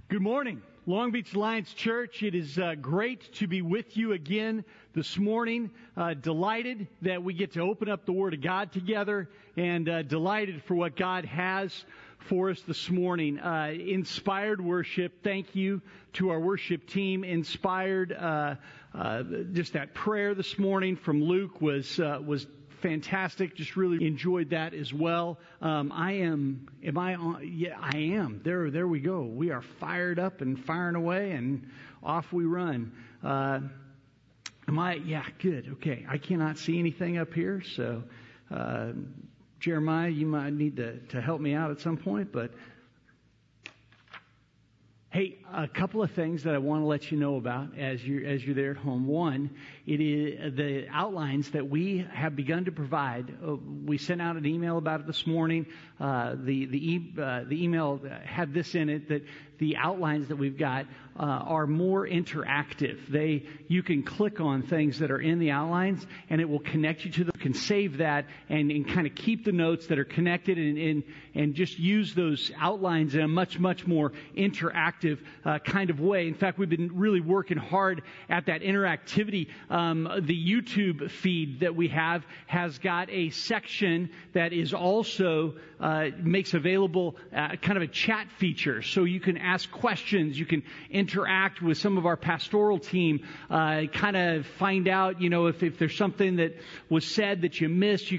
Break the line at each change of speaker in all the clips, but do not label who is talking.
Good morning, Long Beach Alliance Church. It is great to be with you again this morning. Delighted that we get to open up the Word of God together, and delighted for what God has for us this morning. Inspired worship. Thank you to our worship team. Inspired. Just that prayer this morning from Luke was fantastic. Just really enjoyed that as well. Am I on? Yeah, I am. There we go. We are fired up and firing away, and off we run. Am I? Yeah, good. Okay. I cannot see anything up here, so Jeremiah, you might need to help me out at some point, but hey, a couple of things that I want to let you know about as you're there at home. One, it is the outlines that we have begun to provide. We sent out an email about it this morning. The email had this in it, that the outlines that we've got are more interactive. You can click on things that are in the outlines, and it will connect you to them. You can save that and kind of keep the notes that are connected and just use those outlines in a much more interactive kind of way. In fact, we've been really working hard at that interactivity. The YouTube feed that we have has got a section that is also makes available kind of a chat feature, so you can ask questions, you can interact with some of our pastoral team, kind of find out, if there's something that was said that you missed, you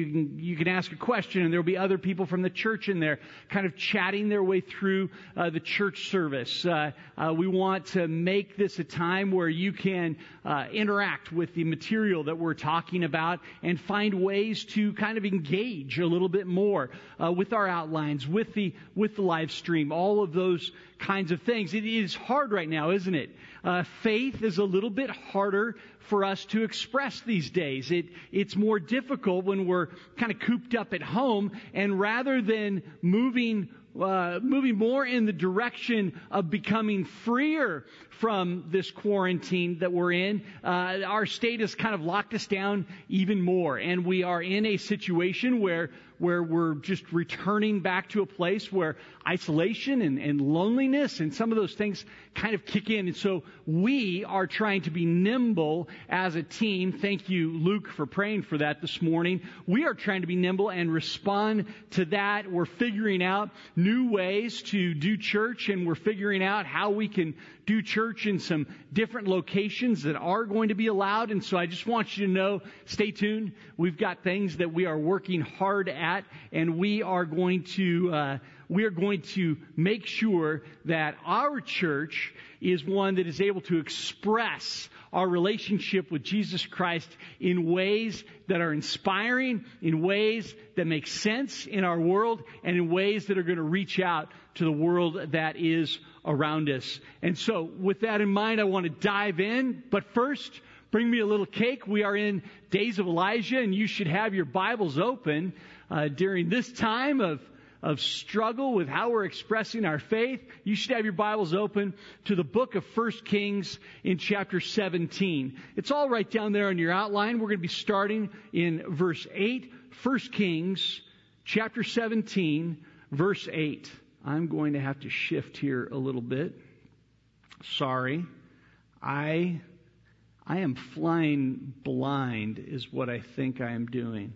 can ask a question, and there'll be other people from the church in there kind of chatting their way through the church service. We want to make this a time where you can interact with the material that we're talking about and find ways to kind of engage a little bit more with our outlines, with the live stream, all of those kinds of things. It is hard right now, isn't it? Faith is a little bit harder for us to express these days. It's more difficult when we're kind of cooped up at home, and rather than moving more in the direction of becoming freer from this quarantine that we're in, our state has kind of locked us down even more, and we are in a situation where we're just returning back to a place where isolation and loneliness and some of those things kind of kick in. And so we are trying to be nimble as a team. Thank you, Luke, for praying for that this morning. We are trying to be nimble and respond to that. We're figuring out new ways to do church, and we're figuring out how we can do church in some different locations that are going to be allowed. And so I just want you to know, stay tuned. We've got things that we are working hard at, and we are going to make sure that our church is one that is able to express our relationship with Jesus Christ in ways that are inspiring, in ways that make sense in our world, and in ways that are going to reach out to the world that is around us. And so with that in mind, I want to dive in. But first, bring me a little cake. We are in Days of Elijah, and you should have your Bibles open during this time of struggle with how we're expressing our faith. You should have your Bibles open to the book of 1 Kings in chapter 17. It's all right down there on your outline. We're going to be starting in verse 8. 1 Kings chapter 17, verse 8. I'm going to have to shift here a little bit. Sorry. I am flying blind is what I think I am doing.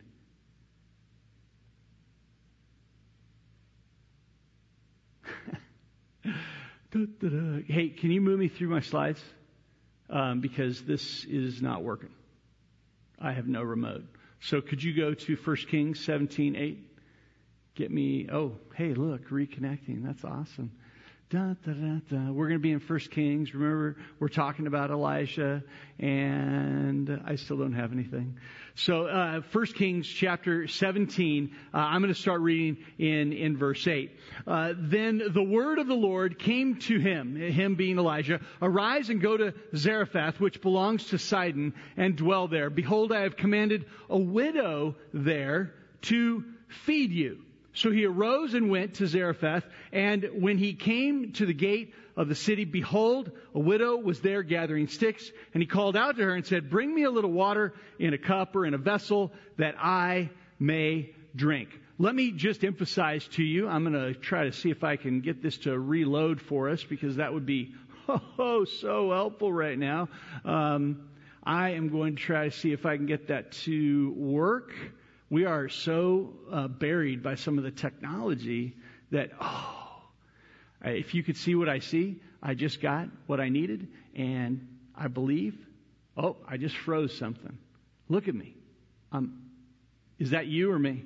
Hey, can you move me through my slides? Because this is not working. I have no remote. So could you go to 1 Kings 17:8? Get me, hey, look, reconnecting. That's awesome. We're going to be in 1 Kings. Remember, we're talking about Elijah, and I still don't have anything. So 1 Kings chapter 17, I'm going to start reading in verse 8. Then the word of the Lord came to him being Elijah, "Arise and go to Zarephath, which belongs to Sidon, and dwell there. Behold, I have commanded a widow there to feed you." So he arose and went to Zarephath, and when he came to the gate of the city, behold, a widow was there gathering sticks, and he called out to her and said, "Bring me a little water in a cup or in a vessel that I may drink." let me just emphasize to you, I'm going to try to see if I can get this to reload for us, because that would be so helpful right now. I am going to try to see if I can get that to work. We are so buried by some of the technology that, if you could see what I see, I just got what I needed, and I believe, I just froze something. Look at me. Is that you or me?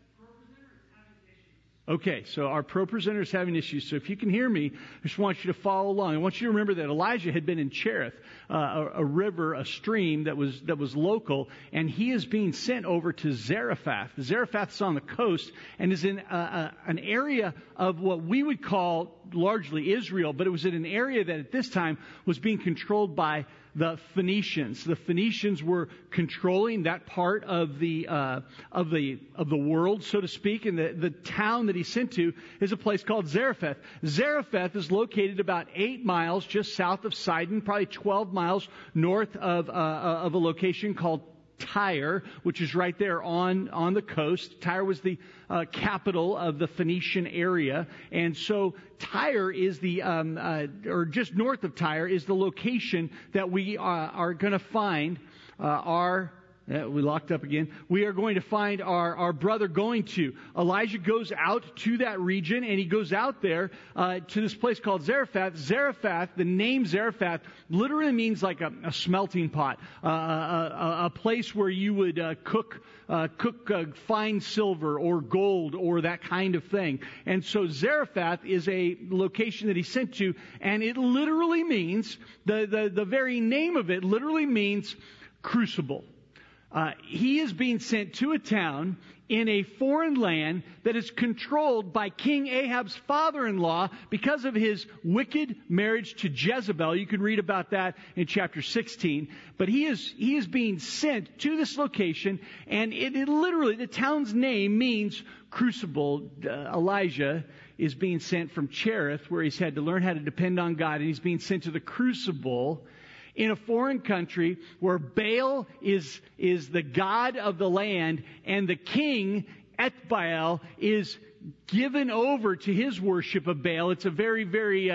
Okay, so our pro presenter is having issues. So if you can hear me, I just want you to follow along. I want you to remember that Elijah had been in Cherith, a river, a stream that was local, and he is being sent over to Zarephath. Zarephath is on the coast and is in an area of what we would call largely Israel, but it was in an area that at this time was being controlled by the Phoenicians. The Phoenicians were controlling that part of the world, so to speak, and the town that he's sent to is a place called Zarephath. Zarephath is located about 8 miles just south of Sidon, probably 12 miles north of a location called Tyre, which is right there on the coast. Tyre was the capital of the Phoenician area, and so Tyre is or just north of Tyre is the location that we are going to find we locked up again. We are going to find our brother going to. Elijah goes out to that region, and he goes out there to this place called Zarephath. Zarephath, the name Zarephath, literally means like a smelting pot, a place where you would cook fine silver or gold or that kind of thing. And so Zarephath is a location that he's sent to, and it literally means, the very name of it literally means crucible. He is being sent to a town in a foreign land that is controlled by King Ahab's father-in-law because of his wicked marriage to Jezebel. You can read about that in chapter 16. But he is being sent to this location, and it literally, the town's name means crucible. Elijah is being sent from Cherith, where he's had to learn how to depend on God, and he's being sent to the crucible in a foreign country where Baal is the god of the land, and the king, Ethbaal, is given over to his worship of Baal. It's a very, very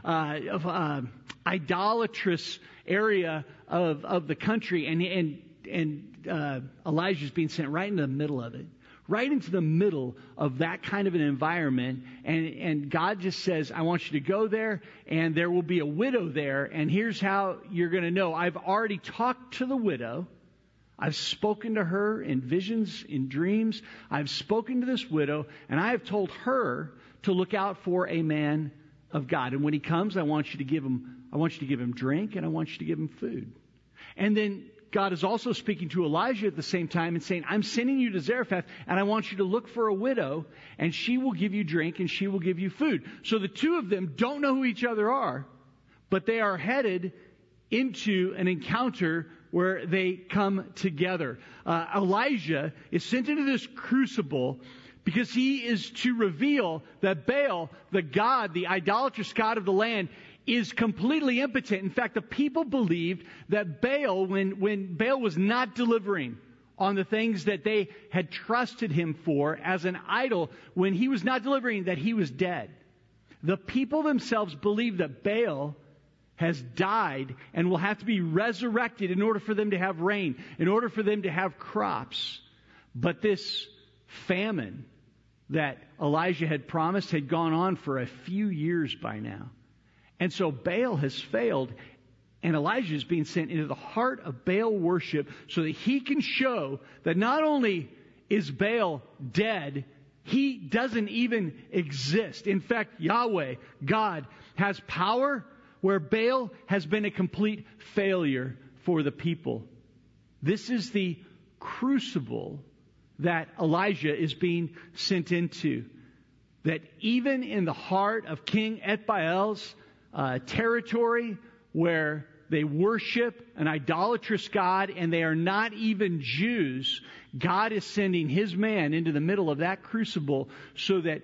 idolatrous area of the country, and Elijah's being sent right into the middle of it. Right into the middle of that kind of an environment. And God just says, I want you to go there, and there will be a widow there. And here's how you're going to know. I've already talked to the widow. I've spoken to her in visions, in dreams. I've spoken to this widow, and I have told her to look out for a man of God. And when he comes, I want you to give him drink, and I want you to give him food. And then God is also speaking to Elijah at the same time and saying, I'm sending you to Zarephath, and I want you to look for a widow, and she will give you drink, and she will give you food. So the two of them don't know who each other are, but they are headed into an encounter where they come together. Elijah is sent into this crucible because he is to reveal that Baal, the god, the idolatrous god of the land, is completely impotent. In fact, the people believed that Baal, when Baal was not delivering on the things that they had trusted him for as an idol, when he was not delivering, that he was dead. The people themselves believed that Baal has died and will have to be resurrected in order for them to have rain, in order for them to have crops. But this famine that Elijah had promised had gone on for a few years by now. And so Baal has failed, and Elijah is being sent into the heart of Baal worship so that he can show that not only is Baal dead, he doesn't even exist. In fact, Yahweh, God, has power where Baal has been a complete failure for the people. This is the crucible that Elijah is being sent into. That even in the heart of King Ethbaal's territory, where they worship an idolatrous God and they are not even Jews, God is sending His man into the middle of that crucible so that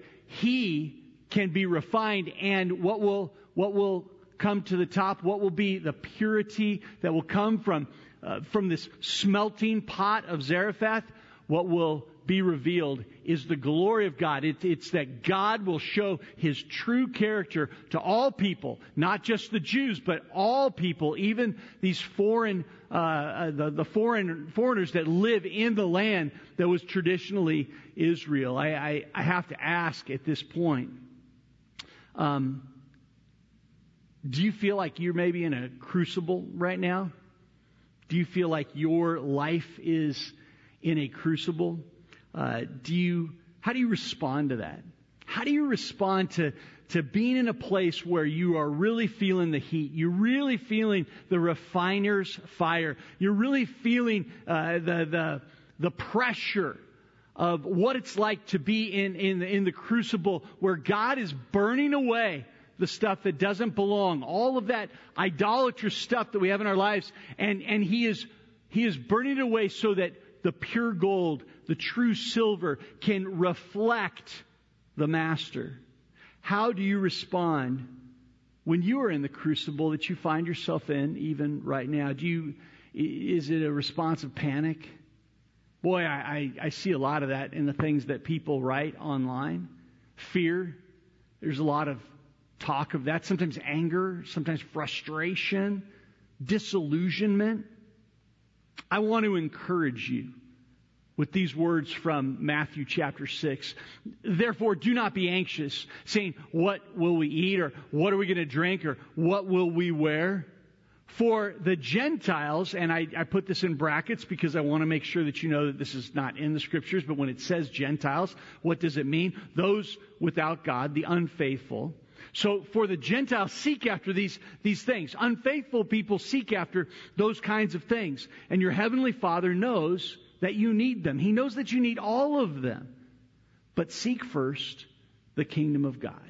he can be refined, and what will come to the top, what will be the purity that will come from this smelting pot of Zarephath, what will be revealed is the glory of God. It's that God will show His true character to all people, not just the Jews, but all people, even these foreigners that live in the land that was traditionally Israel. I have to ask at this point, do you feel like you're maybe in a crucible right now? Do you feel like your life is in a crucible? How do you respond to that? How do you respond to being in a place where you are really feeling the heat? You're really feeling the refiner's fire. You're really feeling the pressure of what it's like to be in the crucible where God is burning away the stuff that doesn't belong, all of that idolatrous stuff that we have in our lives, and He is burning it away so that the pure gold, the true silver, can reflect the Master. How do you respond when you are in the crucible that you find yourself in, even right now? Is it a response of panic? Boy, I see a lot of that in the things that people write online. Fear. There's a lot of talk of that. Sometimes anger, sometimes frustration, disillusionment. I want to encourage you with these words from Matthew chapter 6. Therefore, do not be anxious, saying, what will we eat, or what are we going to drink, or what will we wear? For the Gentiles, and I put this in brackets because I want to make sure that you know that this is not in the Scriptures, but when it says Gentiles, what does it mean? Those without God, the unfaithful. So for the Gentiles, seek after these things. Unfaithful people seek after those kinds of things. And your Heavenly Father knows that you need them. He knows that you need all of them. But seek first the kingdom of God.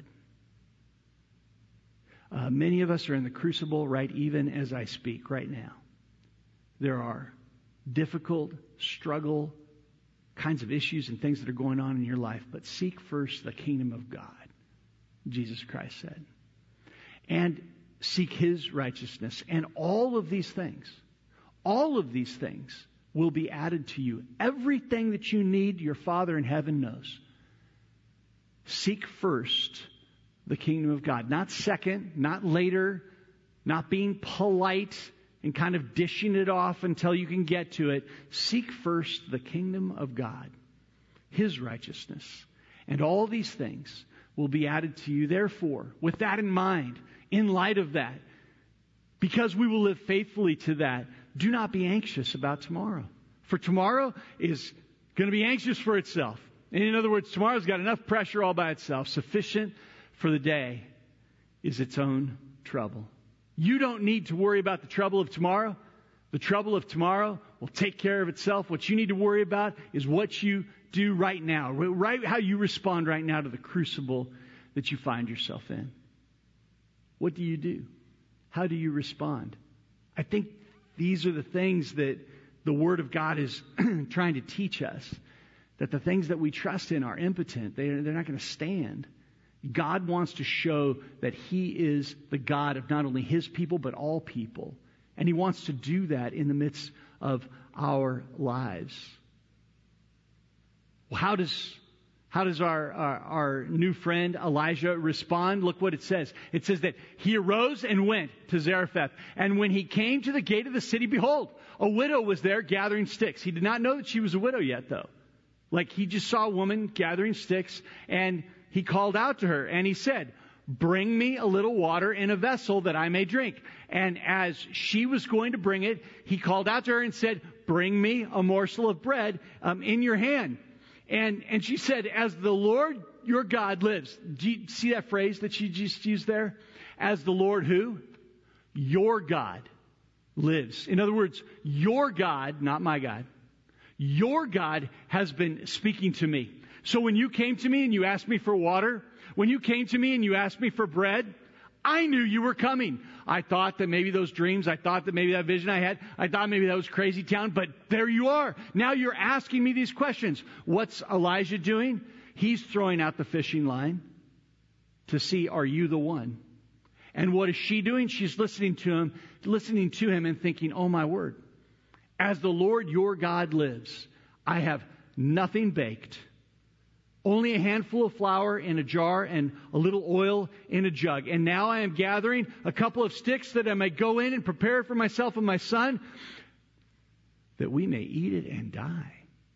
Many of us are in the crucible right even as I speak right now. There are difficult, struggle kinds of issues and things that are going on in your life. But seek first the kingdom of God, Jesus Christ said. And seek His righteousness. And all of these things will be added to you. Everything that you need, your Father in heaven knows. Seek first the kingdom of God. Not second, not later, not being polite and kind of dishing it off until you can get to it. Seek first the kingdom of God, His righteousness. And all these things will be added to you. Therefore, with that in mind, in light of that, because we will live faithfully to that, do not be anxious about tomorrow. For tomorrow is going to be anxious for itself. And in other words, tomorrow's got enough pressure all by itself. Sufficient for the day is its own trouble. You don't need to worry about the trouble of tomorrow. The trouble of tomorrow will take care of itself. What you need to worry about is what you do right now, right how you respond right now to the crucible that you find yourself in. What do you do? How do you respond? I think these are the things that the Word of God is trying to teach us, that the things that we trust in are impotent. They're not going to stand. God wants to show that He is the God of not only His people, but all people. And He wants to do that in the midst of our lives. Well, how does our new friend Elijah respond? Look what it says. It says that he arose and went to Zarephath. And when he came to the gate of the city, behold, a widow was there gathering sticks. He did not know that she was a widow yet, though. Like, he just saw a woman gathering sticks, and he called out to her, and he said, bring me a little water in a vessel that I may drink. And as she was going to bring it, he called out to her and said, bring me a morsel of bread in your hand. And she said, as the Lord your God lives. Do you see that phrase that she just used there? As the Lord who? Your God lives. In other words, your God, not my God, your God has been speaking to me. So when you came to me and you asked me for water, when you came to me and you asked me for bread, I knew you were coming. I thought that maybe those dreams, I thought that maybe that vision I had, I thought maybe that was crazy town, but there you are. Now you're asking me these questions. What's Elijah doing? He's throwing out the fishing line to see, are you the one? And what is she doing? She's listening to him and thinking, oh my word, as the Lord your God lives, I have nothing baked. Only a handful of flour in a jar and a little oil in a jug. And now I am gathering a couple of sticks that I may go in and prepare it for myself and my son, that we may eat it and die.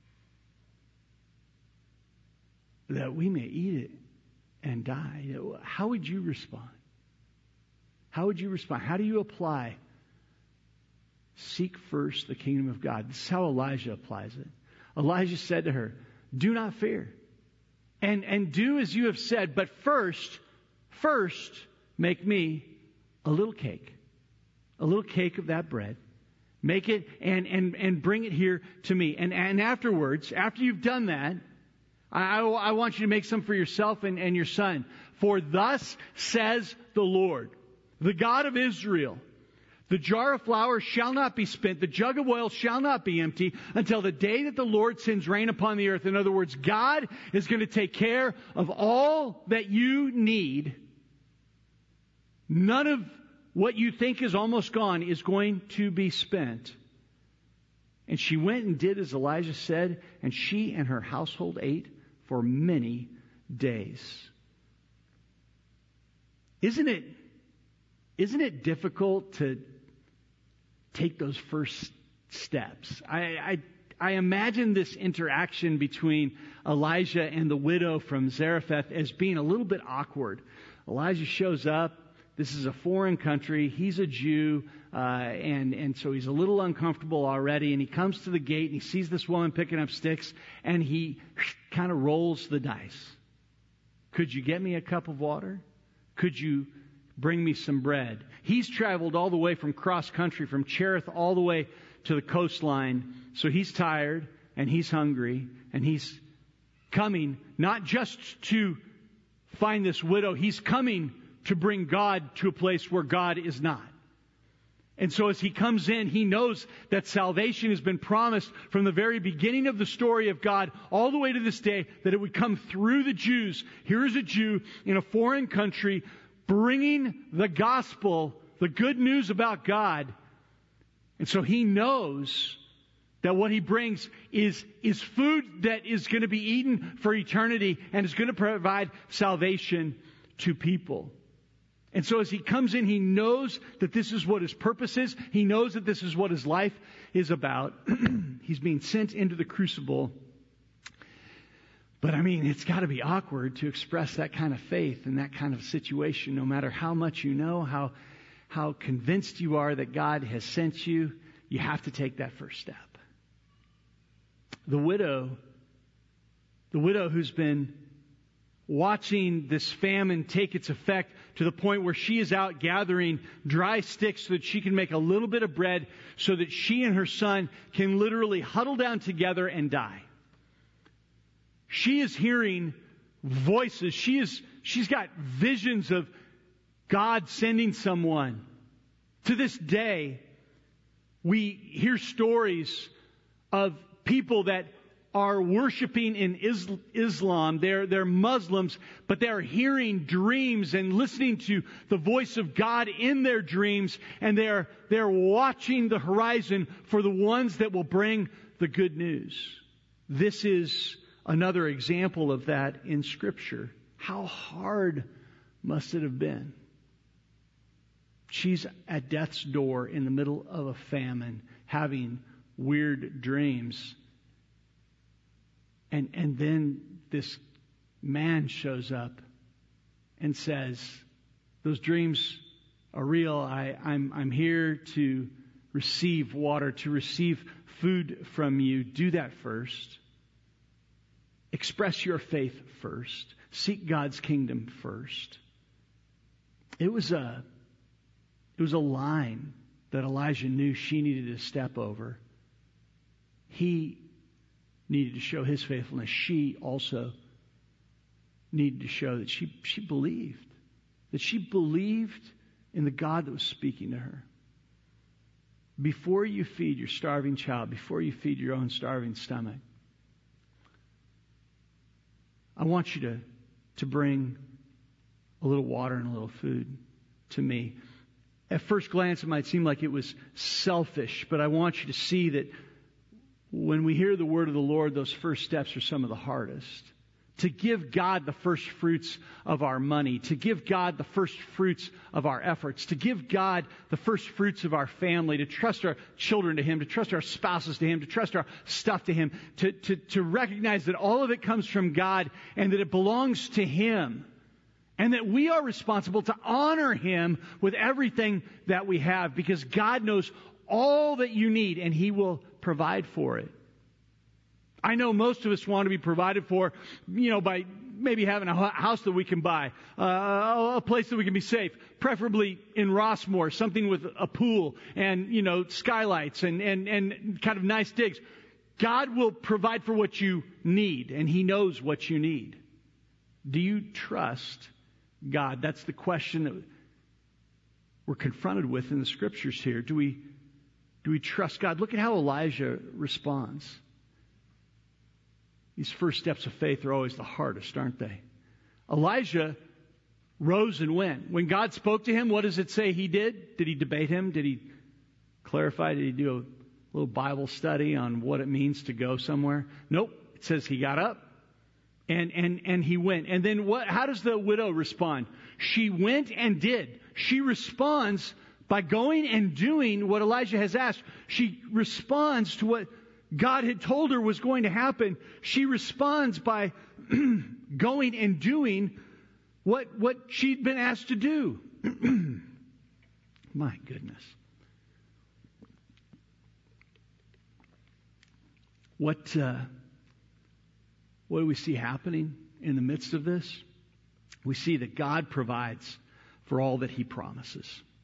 That we may eat it and die. How would you respond? How would you respond? How do you apply? Seek first the kingdom of God. This is how Elijah applies it. Elijah said to her, do not fear. And do as you have said, but first make me a little cake of that bread. Make it and bring it here to me. And afterwards, after you've done that, I want you to make some for yourself and your son. For thus says the Lord, the God of Israel, the jar of flour shall not be spent, the jug of oil shall not be empty until the day that the Lord sends rain upon the earth. In other words, God is going to take care of all that you need. None of what you think is almost gone is going to be spent. And she went and did as Elijah said, and she and her household ate for many days. Isn't it difficult to take those first steps? I imagine this interaction between Elijah and the widow from Zarephath as being a little bit awkward. Elijah shows up. This is a foreign country. He's a Jew, and so he's a little uncomfortable already. And he comes to the gate and he sees this woman picking up sticks, and he kind of rolls the dice. Could you get me a cup of water? Could you bring me some bread? He's traveled all the way from cross country, from Cherith all the way to the coastline. So he's tired and he's hungry, and he's coming not just to find this widow. He's coming to bring God to a place where God is not. And so as he comes in, he knows that salvation has been promised from the very beginning of the story of God all the way to this day, that it would come through the Jews. Here is a Jew in a foreign country bringing the gospel, the good news about God. And so he knows that what he brings is food that is going to be eaten for eternity and is going to provide salvation to people. And so as he comes in, he knows that this is what his purpose is. He knows that this is what his life is about. He's being sent into the crucible. But I mean, it's got to be awkward to express that kind of faith in that kind of situation, no matter how much you know, how convinced you are that God has sent you. You have to take that first step. The widow who's been watching this famine take its effect to the point where she is out gathering dry sticks so that she can make a little bit of bread so that she and her son can literally huddle down together and die. She is hearing voices. She's got visions of God sending someone. To this day, we hear stories of people that are worshiping in Islam. They're Muslims, but they're hearing dreams and listening to the voice of God in their dreams, and they're watching the horizon for the ones that will bring the good news. This is another example of that in Scripture. How hard must it have been? She's at death's door in the middle of a famine, having weird dreams. And then this man shows up and says, those dreams are real. I'm here to receive water, to receive food from you. Do that first. Express your faith first. Seek God's kingdom first. It was a line that Elijah knew she needed to step over. He needed to show his faithfulness. She also needed to show that she believed. That she believed in the God that was speaking to her. Before you feed your starving child, before you feed your own starving stomach, I want you to bring a little water and a little food to me. At first glance, it might seem like it was selfish, but I want you to see that When we hear the word of the Lord, those first steps are some of the hardest. To give God the first fruits of our money, to give God the first fruits of our efforts, to give God the first fruits of our family, to trust our children to Him, to trust our spouses to Him, to trust our stuff to Him, to recognize that all of it comes from God and that it belongs to Him, and that we are responsible to honor Him with everything that we have, because God knows all that you need and He will provide for it. I know most of us want to be provided for, by maybe having a house that we can buy, a place that we can be safe, preferably in Rossmore, something with a pool and, skylights and kind of nice digs. God will provide for what you need, and He knows what you need. Do you trust God? That's the question that we're confronted with in the Scriptures here. Do we trust God? Look at how Elijah responds. These first steps of faith are always the hardest, aren't they? Elijah rose and went. When God spoke to him, what does it say he did? Did he debate him? Did he clarify? Did he do a little Bible study on what it means to go somewhere? Nope. It says he got up and he went. And then how does the widow respond? She went and did. She responds by going and doing what Elijah has asked. She responds to what God had told her was going to happen. She responds by going and doing what she'd been asked to do. My goodness. What do we see happening in the midst of this? We see that God provides for all that He promises.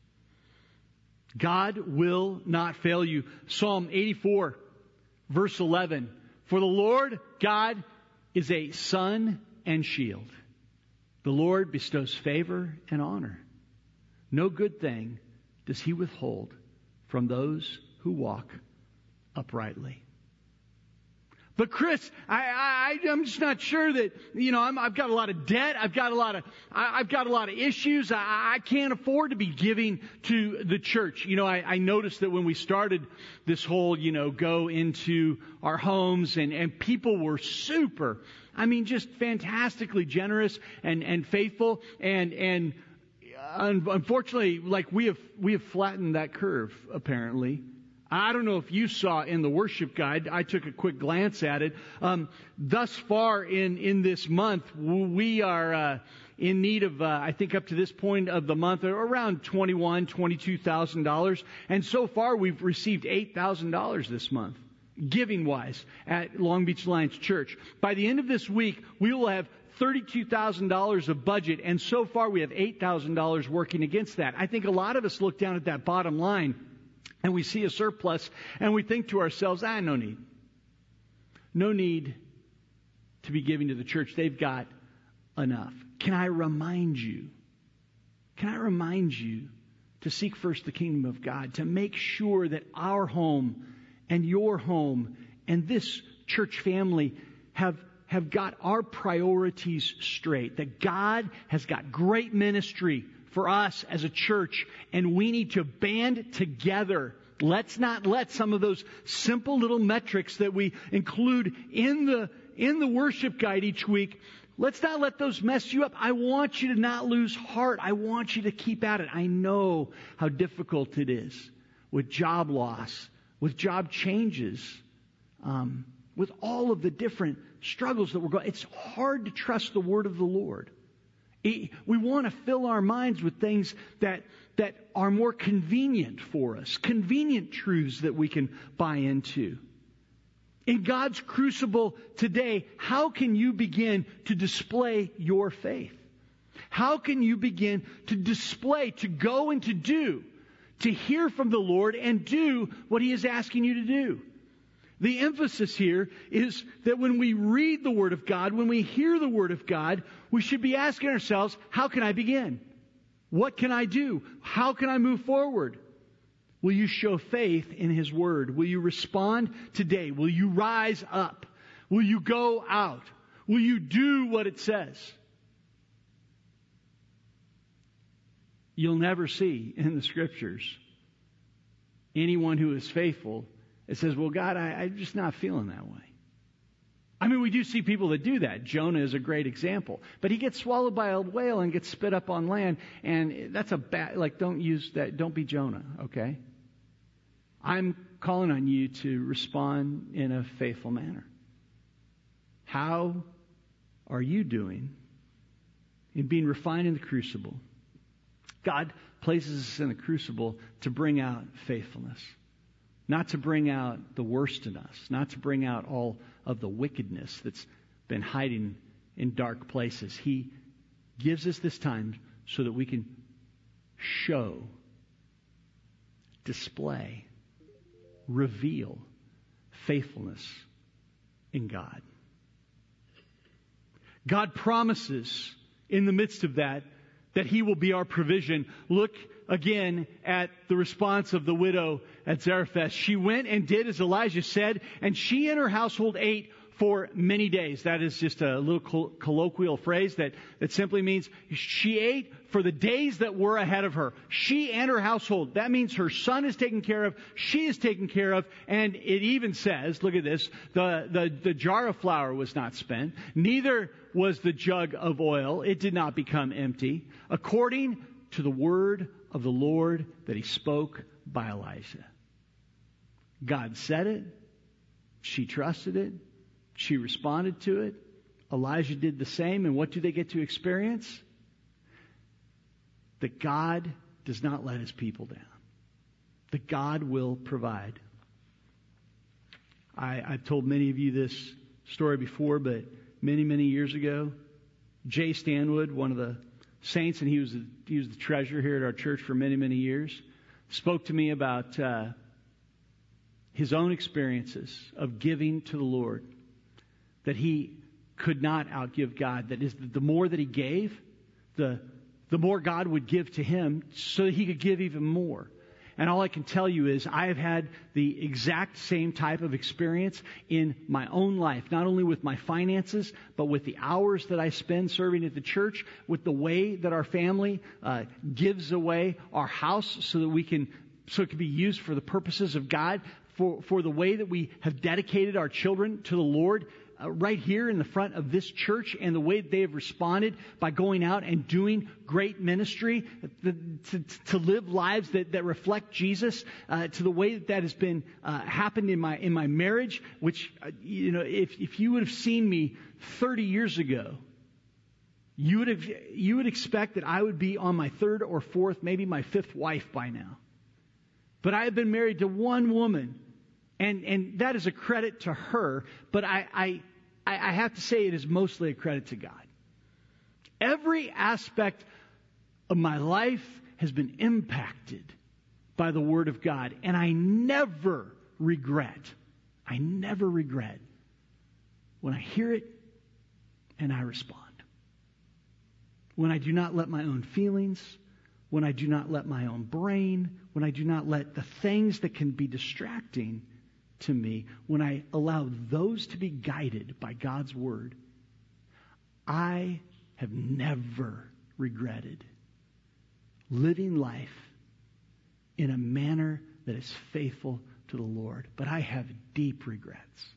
God will not fail you. Psalm 84, verse 11. For the Lord God is a sun and shield. The Lord bestows favor and honor. No good thing does He withhold from those who walk uprightly. But Chris, I'm just not sure that, I've got a lot of debt. I've got a lot of issues. I can't afford to be giving to the church. I noticed that when we started this whole, go into our homes and people were super, just fantastically generous and faithful. And unfortunately, we have flattened that curve, apparently. I don't know if you saw in the worship guide. I took a quick glance at it. Thus far in this month, we are in need of, I think up to this point of the month, around $22,000. And so far, we've received $8,000 this month, giving-wise, at Long Beach Alliance Church. By the end of this week, we will have $32,000 of budget, and so far we have $8,000 working against that. I think a lot of us look down at that bottom line, and we see a surplus, and we think to ourselves, no need. No need to be giving to the church. They've got enough. Can I remind you to seek first the kingdom of God, to make sure that our home and your home and this church family have got our priorities straight, that God has got great ministry for us as a church, and we need to band together. Let's not let some of those simple little metrics that we include in the worship guide each week, let's not let those mess you up. I want you to not lose heart. I want you to keep at it. I know how difficult it is with job loss, with job changes, with all of the different struggles that we're going. It's hard to trust the word of the Lord. We want to fill our minds with things that are more convenient for us, convenient truths that we can buy into. In God's crucible today, how can you begin to display your faith? How can you begin to display, to go and to do, to hear from the Lord and do what He is asking you to do? The emphasis here is that when we read the Word of God, when we hear the Word of God, we should be asking ourselves, how can I begin? What can I do? How can I move forward? Will you show faith in His Word? Will you respond today? Will you rise up? Will you go out? Will you do what it says? You'll never see in the Scriptures anyone who is faithful It says, well, God, I'm just not feeling that way. I mean, we do see people that do that. Jonah is a great example. But he gets swallowed by a whale and gets spit up on land. And that's a bad, don't use that. Don't be Jonah, okay? I'm calling on you to respond in a faithful manner. How are you doing in being refined in the crucible? God places us in the crucible to bring out faithfulness. Not to bring out the worst in us. Not to bring out all of the wickedness that's been hiding in dark places. He gives us this time so that we can show, display, reveal faithfulness in God. God promises in the midst of that He will be our provision. Look again at the response of the widow at Zarephath. She went and did as Elijah said, and she and her household ate for many days. That is just a little colloquial phrase that simply means she ate for the days that were ahead of her. She and her household. That means her son is taken care of, she is taken care of, and it even says, look at this, the jar of flour was not spent, neither was the jug of oil. It did not become empty, according to the word of the Lord that He spoke by Elijah. God said it. She trusted it. She responded to it. Elijah did the same. And what do they get to experience? That God does not let His people down. That God will provide. I've told many of you this story before, but many years ago, Jay Stanwood, one of the saints, and he was the treasurer here at our church for many years, spoke to me about his own experiences of giving to the Lord. That he could not outgive God. That is, the more that he gave, the more God would give to him so that he could give even more. And all I can tell you is I have had the exact same type of experience in my own life, not only with my finances, but with the hours that I spend serving at the church, with the way that our family gives away our house so it can be used for the purposes of God, for the way that we have dedicated our children to the Lord. Right here in the front of this church, and the way they have responded by going out and doing great ministry, to live lives that reflect Jesus, to the way that has been happened in my marriage, which if you would have seen me 30 years ago, you would expect that I would be on my third or fourth, maybe my fifth wife by now. But I have been married to one woman. And that is a credit to her, but I have to say it is mostly a credit to God. Every aspect of my life has been impacted by the Word of God, and I never regret when I hear it and I respond. When I do not let my own feelings, when I do not let my own brain, when I do not let the things that can be distracting to me, when I allow those to be guided by God's Word, I have never regretted living life in a manner that is faithful to the Lord. But I have deep regrets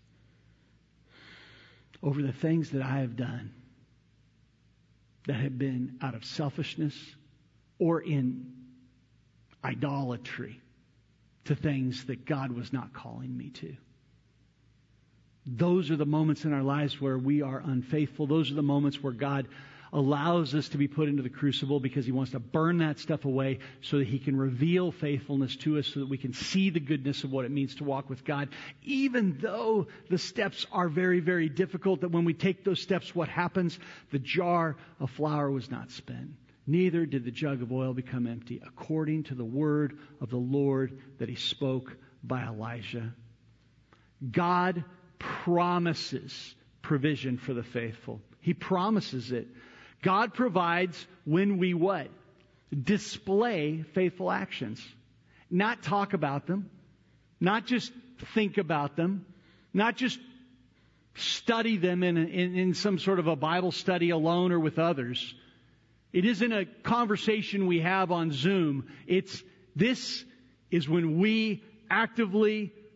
over the things that I have done that have been out of selfishness or in idolatry to things that God was not calling me to. Those are the moments in our lives where we are unfaithful. Those are the moments where God allows us to be put into the crucible because He wants to burn that stuff away so that He can reveal faithfulness to us, so that we can see the goodness of what it means to walk with God. Even though the steps are very difficult, that when we take those steps, what happens? The jar of flour was not spent. Neither did the jug of oil become empty, according to the word of the Lord that He spoke by Elijah. God promises provision for the faithful. He promises it. God provides when we what? Display faithful actions. Not talk about them. Not just think about them. Not just study them in some sort of a Bible study alone or with others. It isn't a conversation we have on Zoom. This is when we actively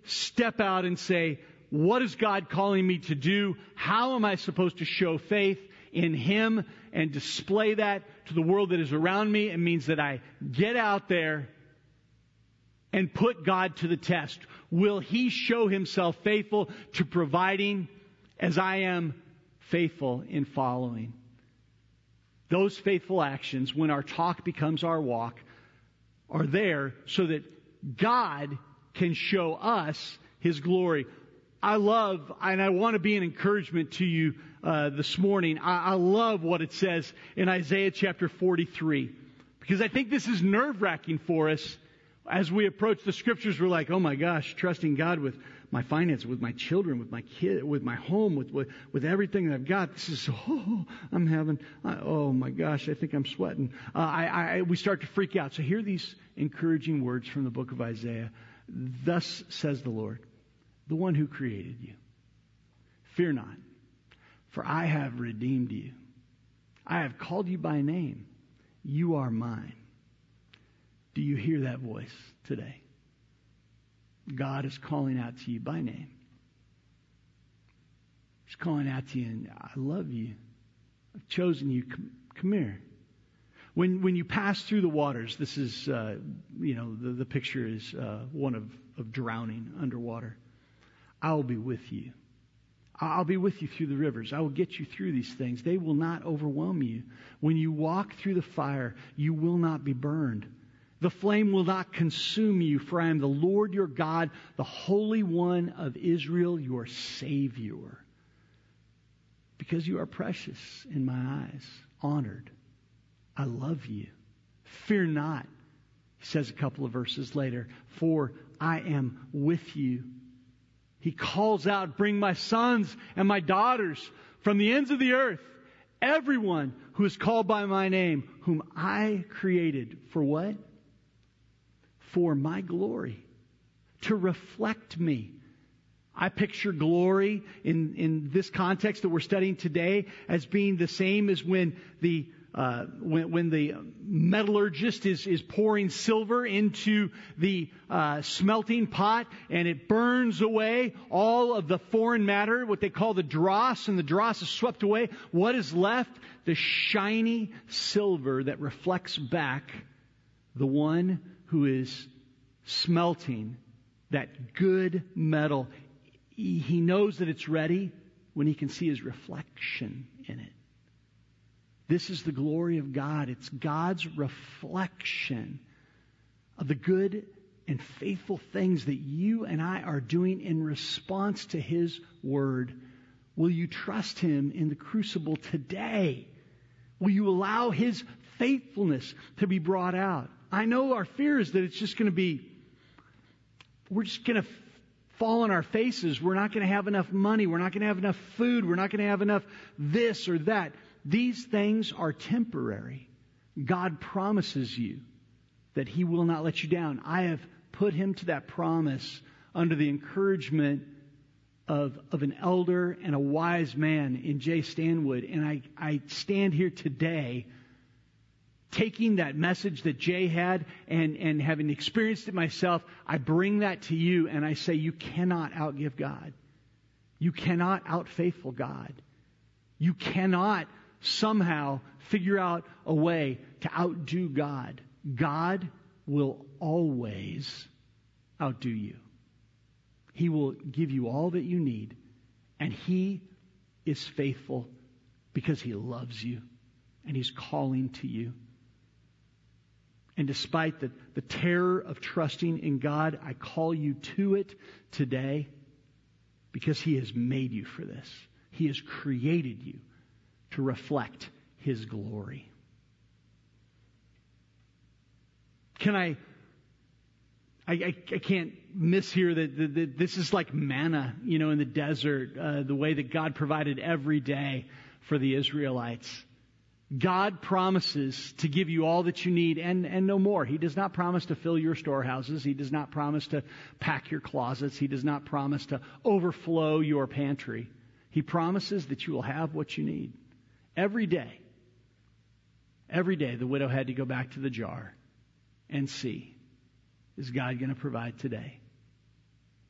step out and say, what is God calling me to do? How am I supposed to show faith in Him and display that to the world that is around me? It means that I get out there and put God to the test. Will He show Himself faithful to providing as I am faithful in following? Those faithful actions, when our talk becomes our walk, are there so that God can show us His glory. I love, and I want to be an encouragement to you this morning. I love what it says in Isaiah chapter 43, because I think this is nerve-wracking for us as we approach the Scriptures. We're like, oh my gosh, trusting God with my finances, with my children, with my kid, with my home, with everything that I've got. This is, oh my gosh, I think I'm sweating. We start to freak out. So hear these encouraging words from the book of Isaiah. Thus says the Lord, the one who created you. Fear not, for I have redeemed you. I have called you by name. You are mine. Do you hear that voice today? God is calling out to you by name. He's calling out to you, and I love you. I've chosen you. Come here. When you pass through the waters, this is, the picture is one of drowning underwater. I will be with you. I'll be with you through the rivers. I will get you through these things. They will not overwhelm you. When you walk through the fire, you will not be burned. The flame will not consume you, for I am the Lord your God, the Holy One of Israel, your Savior. Because you are precious in my eyes, honored. I love you. Fear not, he says a couple of verses later, for I am with you. He calls out, bring my sons and my daughters from the ends of the earth, everyone who is called by my name, whom I created. For what? For my glory, to reflect me. I picture glory in this context that we're studying today as being the same as when the metallurgist is pouring silver into the smelting pot, and it burns away all of the foreign matter, what they call the dross, and the dross is swept away. What is left? The shiny silver that reflects back the one who is smelting that good metal. He knows that it's ready when he can see his reflection in it. This is the glory of God. It's God's reflection of the good and faithful things that you and I are doing in response to His Word. Will you trust Him in the crucible today? Will you allow His faithfulness to be brought out? I know our fear is that it's just going to be, we're just going to fall on our faces. We're not going to have enough money. We're not going to have enough food. We're not going to have enough this or that. These things are temporary. God promises you that He will not let you down. I have put Him to that promise under the encouragement of an elder and a wise man in Jay Stanwood. And I stand here today taking that message that Jay had and having experienced it myself. I bring that to you and I say, you cannot outgive God. You cannot outfaithful God. You cannot somehow figure out a way to outdo God. God will always outdo you. He will give you all that you need. And He is faithful because He loves you and He's calling to you. And despite the terror of trusting in God, I call you to it today because He has made you for this. He has created you to reflect His glory. Can I can't miss here that this is like manna, in the desert, the way that God provided every day for the Israelites. God promises to give you all that you need and no more. He does not promise to fill your storehouses. He does not promise to pack your closets. He does not promise to overflow your pantry. He promises that you will have what you need. Every day, the widow had to go back to the jar and see, is God going to provide today?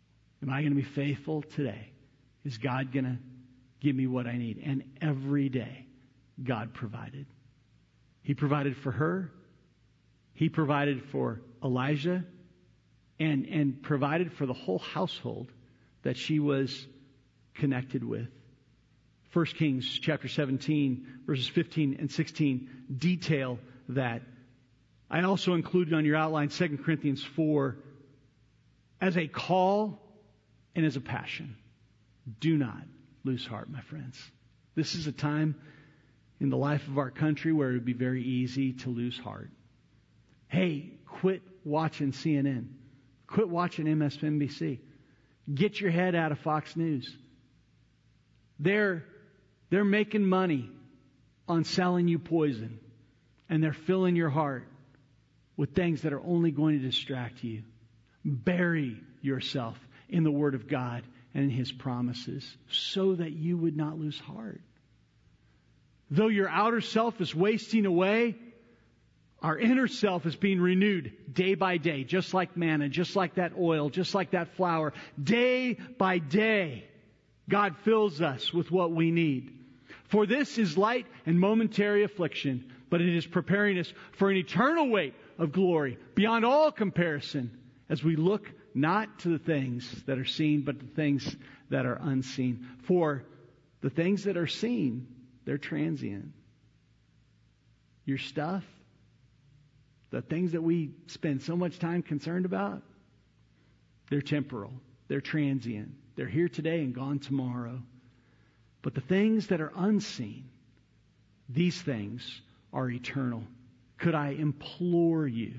Am I going to be faithful today? Is God going to give me what I need? And every day, God provided. He provided for her. He provided for Elijah and provided for the whole household that she was connected with. 1 Kings chapter 17, verses 15 and 16 detail that. I also included on your outline 2 Corinthians 4 as a call and as a passion. Do not lose heart, my friends. This is a time in the life of our country where it would be very easy to lose heart. Hey, quit watching CNN. Quit watching MSNBC. Get your head out of Fox News. They're making money on selling you poison, and they're filling your heart with things that are only going to distract you. Bury yourself in the Word of God and in His promises so that you would not lose heart. Though your outer self is wasting away, our inner self is being renewed day by day, just like manna, just like that oil, just like that flour. Day by day, God fills us with what we need. For this is light and momentary affliction, but it is preparing us for an eternal weight of glory beyond all comparison as we look not to the things that are seen, but the things that are unseen. For the things that are seen, they're transient. Your stuff, the things that we spend so much time concerned about, they're temporal. They're transient. They're here today and gone tomorrow. But the things that are unseen, these things are eternal. Could I implore you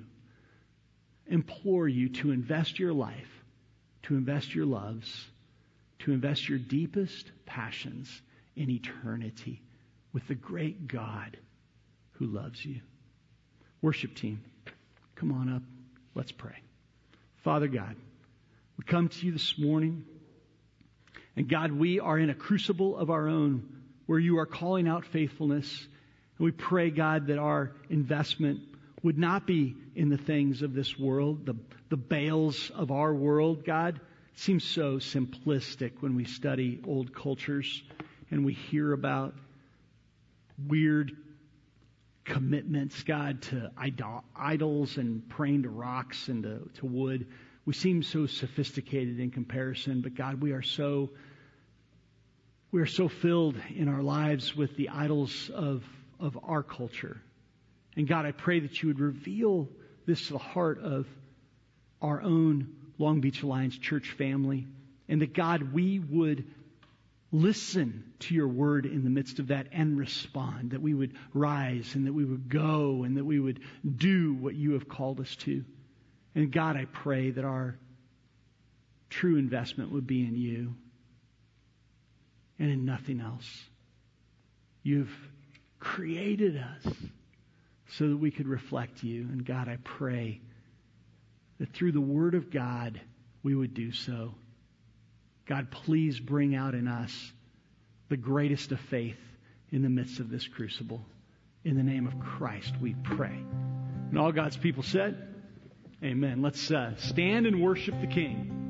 to invest your life, to invest your loves, to invest your deepest passions in eternity with the great God who loves you. Worship team, come on up. Let's pray. Father God, we come to you this morning. And God, we are in a crucible of our own where you are calling out faithfulness. And we pray, God, that our investment would not be in the things of this world, the bales of our world. God, it seems so simplistic when we study old cultures and we hear about weird commitments, God, to idols and praying to rocks and to wood. We seem so sophisticated in comparison, but God, we are so filled in our lives with the idols of our culture. And God, I pray that you would reveal this to the heart of our own Long Beach Alliance church family, and that God, we would listen to your word in the midst of that and respond, that we would rise and that we would go and that we would do what you have called us to. And God, I pray that our true investment would be in you and in nothing else. You've created us so that we could reflect you. And God, I pray that through the Word of God, we would do so. God, please bring out in us the greatest of faith in the midst of this crucible. In the name of Christ, we pray. And all God's people said, amen. Let's stand and worship the King.